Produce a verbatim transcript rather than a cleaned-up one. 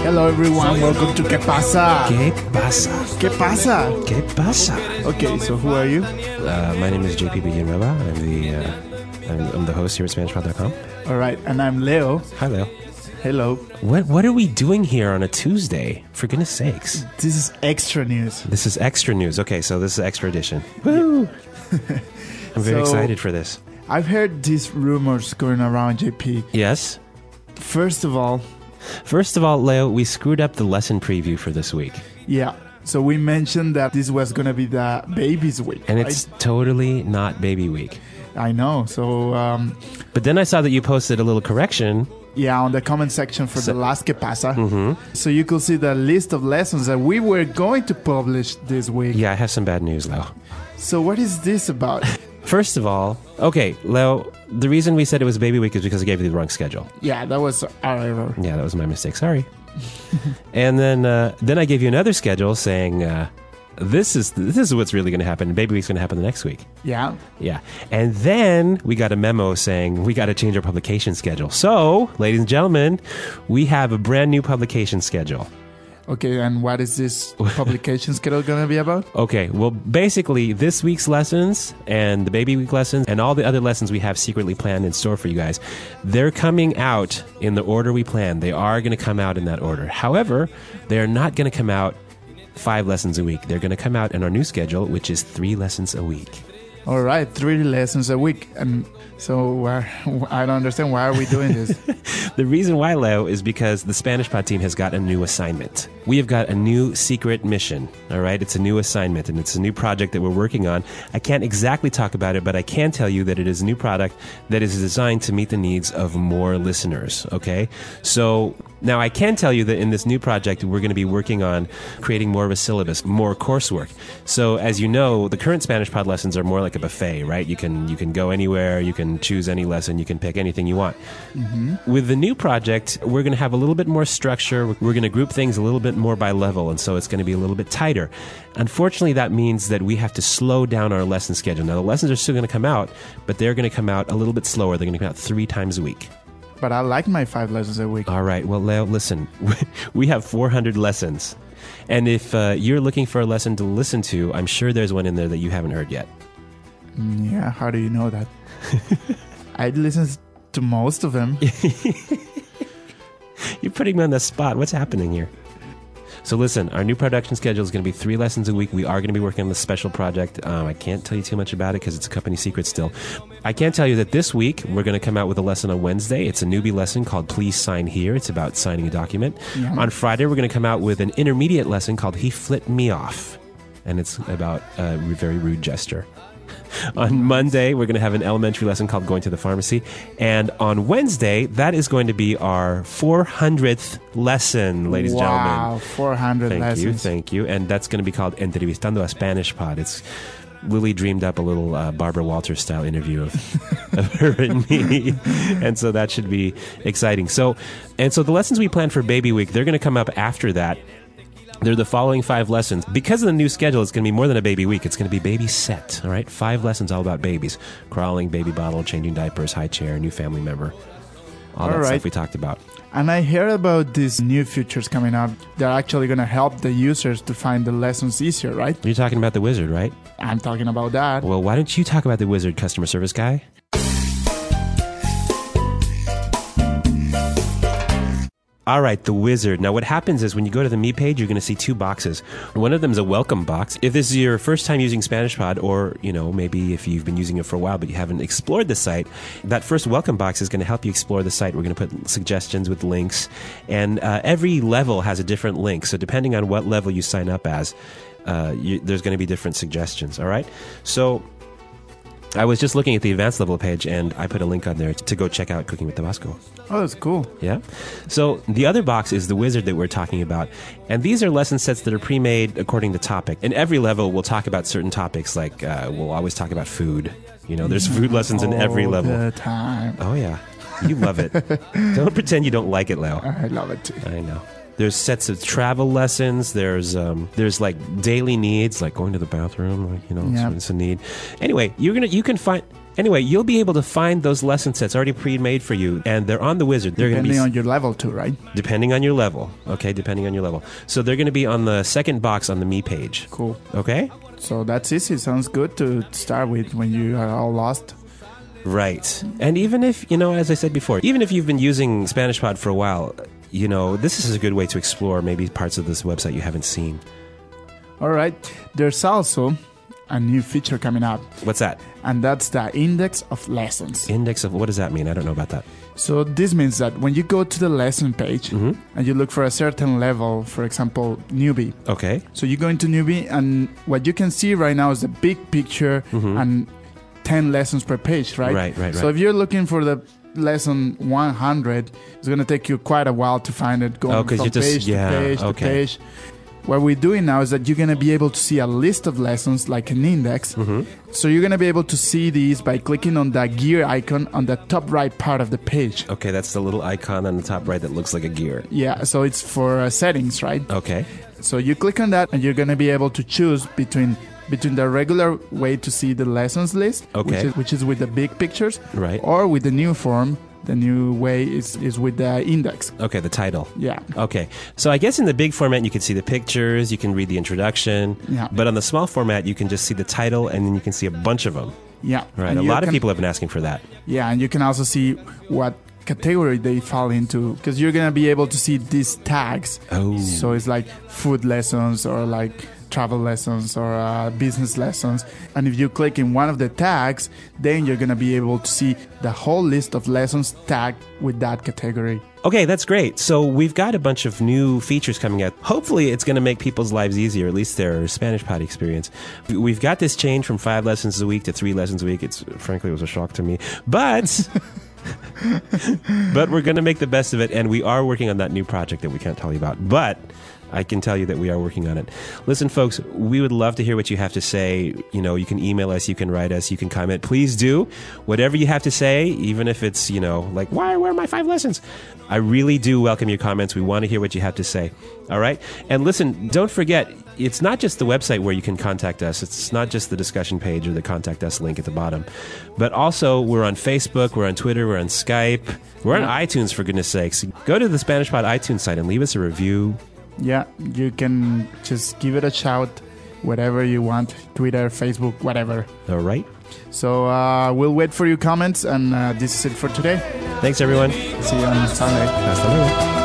Hello everyone, welcome to ¿Qué pasa? ¿Qué pasa? ¿Qué pasa? ¿Qué pasa? Okay, so who are you? Uh, my name is J P Villanueva. I'm the uh, I'm, I'm the host here at Spanish Pod dot com. All right, and I'm Leo. Hi, Leo. Hello. What what are we doing here on a Tuesday? For goodness sakes! This is extra news. This is extra news. Okay, so this is extra edition. Woo! I'm very So- excited for this. I've heard these rumors going around, J P. Yes. First of all, First of all, Leo, we screwed up the lesson preview for this week, yeah. So we mentioned that this was going to be the babies week. and right? it's totally not baby week. I know. So um, But then I saw that you posted a little correction. yeah, on the comment section for So- the last ¿Qué pasa? Mm-hmm. So you could see the list of lessons that we were going to publish this week. Yeah, I have some bad news, Leo. So what is this about? First of all, okay, Leo, the reason we said it was baby week is because I gave you the wrong schedule. Yeah, that was our error. Yeah, that was my mistake. Sorry. And then uh, then I gave you another schedule saying uh, this is this is what's really going to happen. Baby week's going to happen the next week. Yeah. Yeah. And then we got a memo saying we got to change our publication schedule. So, ladies and gentlemen, we have a brand new publication schedule. Okay, and what is this publication schedule going to be about? Okay, well, basically, this week's lessons and the baby week lessons and all the other lessons we have secretly planned in store for you guys, they're coming out in the order we planned. They are going to come out in that order. However, they're not going to come out five lessons a week. They're going to come out in our new schedule, which is three lessons a week. All right, three lessons a week. And so uh, I don't understand. Why are we doing this? The reason why, Leo, is because the Spanish Pod team has got a new assignment. We have got a new secret mission, all right? It's a new assignment, and it's a new project that we're working on. I can't exactly talk about it, but I can tell you that it is a new product that is designed to meet the needs of more listeners, okay? So now I can tell you that in this new project, we're going to be working on creating more of a syllabus, more coursework. So as you know, the current Spanish Pod lessons are more like a buffet, right? You can you can go anywhere, you can choose any lesson, you can pick anything you want. With the new project, we're going to have a little bit more structure. We're going to group things a little bit more by level, and so it's going to be a little bit tighter. Unfortunately, that means that we have to slow down our lesson schedule. Now, the lessons are still going to come out, but they're going to come out a little bit slower. They're going to come out three times a week. But I like my five lessons a week. All right. Well, Leo, listen, we have four hundred lessons. And if uh, you're looking for a lesson to listen to, I'm sure there's one in there that you haven't heard yet. Mm, Yeah, how do you know that? I listen to most of them. You're putting me on the spot. What's happening here? So listen, our new production schedule is going to be three lessons a week. We are going to be working on this special project. Um, I can't tell you too much about it because it's a company secret still. I can tell you that this week we're going to come out with a lesson on Wednesday. It's a newbie lesson called Please Sign Here. It's about signing a document. Yeah. On Friday, we're going to come out with an intermediate lesson called He Flipped Me Off. And it's about a very rude gesture. On Monday, we're going to have an elementary lesson called Going to the Pharmacy. And on Wednesday, that is going to be our four hundredth lesson, ladies and gentlemen. Wow, four hundred Thank lessons. you, thank you. And that's going to be called Entrevistando a Spanish Pod. It's Lily dreamed up a little uh, Barbara Walters style interview of, of her and me, and so that should be exciting. So, and so the lessons we planned for Baby Week, they're going to come up after that. They're the following five lessons. Because of the new schedule, it's going to be more than a baby week. It's going to be baby set, all right? Five lessons all about babies. Crawling, baby bottle, changing diapers, high chair, new family member. All, All that right. stuff we talked about. And I heard about these new features coming out. They're actually going to help the users to find the lessons easier, right? You're talking about the wizard, right? I'm talking about that. Well, why don't you talk about the wizard, customer service guy? All right, the wizard. Now, what happens is when you go to the Me page, you're going to see two boxes. One of them is a welcome box. If this is your first time using Spanish Pod, or, you know, maybe if you've been using it for a while but you haven't explored the site, that first welcome box is going to help you explore the site. We're going to put suggestions with links, and uh, every level has a different link. So depending on what level you sign up as, uh, you, there's going to be different suggestions, all right? So I was just looking at the advanced level page, and I put a link on there to go check out Cooking with Tabasco. Oh, that's cool. Yeah. So the other box is the wizard that we're talking about. And these are lesson sets that are pre-made according to topic. In every level, we'll talk about certain topics, like uh, we'll always talk about food. You know, there's food lessons in every All level. the time. Oh, yeah. You love it. Don't pretend you don't like it, Leo. I love it too. I know. There's sets of travel lessons. There's um, there's like daily needs, like going to the bathroom. Like, you know, Yeah. it's, it's a need. Anyway, you're gonna you can find Anyway, you'll be able to find those lesson sets already pre-made for you, and they're on the Wizard. They're Depending gonna be, on your level too, right? Depending on your level. Okay, depending on your level. So they're going to be on the second box on the Me page. Cool. Okay? So that's easy. Sounds good to start with when you are all lost. Right. And even if, you know, as I said before, even if you've been using SpanishPod for a while, you know, this is a good way to explore maybe parts of this website you haven't seen. All right. There's also a new feature coming up. What's that? And that's the index of lessons. Index of, what does that mean? I don't know about that. So this means that when you go to the lesson page Mm-hmm. and you look for a certain level, for example, newbie. Okay. So you go into newbie, and what you can see right now is the big picture Mm-hmm. and ten lessons per page, right? Right, right, So right. if you're looking for the lesson one hundred, it's going to take you quite a while to find it, going Oh, 'cause from you just- page yeah, to page okay. to page. What we're doing now is that you're going to be able to see a list of lessons like an index. Mm-hmm. So you're going to be able to see these by clicking on the gear icon on the top right part of the page. Okay, that's the little icon on the top right that looks like a gear. Yeah, so it's for uh, settings, right? Okay. So you click on that and you're going to be able to choose between between the regular way to see the lessons list, Okay. which is, which is with the big pictures, Right. or with the new form. The new way is, is with the index. Okay, the title. Yeah. Okay. So I guess in the big format, you can see the pictures, you can read the introduction. Yeah. But on the small format, you can just see the title and then you can see a bunch of them. Yeah. Right. And A you lot of can- people have been asking for that. Yeah, and you can also see what category they fall into, because you're going to be able to see these tags. Oh. So it's like food lessons or like travel lessons or uh, business lessons. And if you click in one of the tags, then you're going to be able to see the whole list of lessons tagged with that category. Okay, that's great. So we've got a bunch of new features coming out. Hopefully it's going to make people's lives easier, at least their Spanish Pod experience. We've got this change from five lessons a week to three lessons a week. It's frankly, it was a shock to me. But... but we're going to make the best of it, and we are working on that new project that we can't tell you about. But I can tell you that we are working on it. Listen, folks, we would love to hear what you have to say. You know, you can email us, you can write us, you can comment. Please do. Whatever you have to say, even if it's, you know, like, why, where are my five lessons? I really do welcome your comments. We want to hear what you have to say. All right? And listen, don't forget, it's not just the website where you can contact us. It's not just the discussion page or the contact us link at the bottom. But also, we're on Facebook, we're on Twitter, we're on Skype. We're on Yeah. iTunes, for goodness sakes. Go to the Spanish Pod iTunes site and leave us a review. Yeah, you can just give it a shout, whatever you want, Twitter, Facebook, whatever. All right? So uh, we'll wait for your comments, and uh, this is it for today. Thanks, everyone. See you on Sunday. Hasta luego.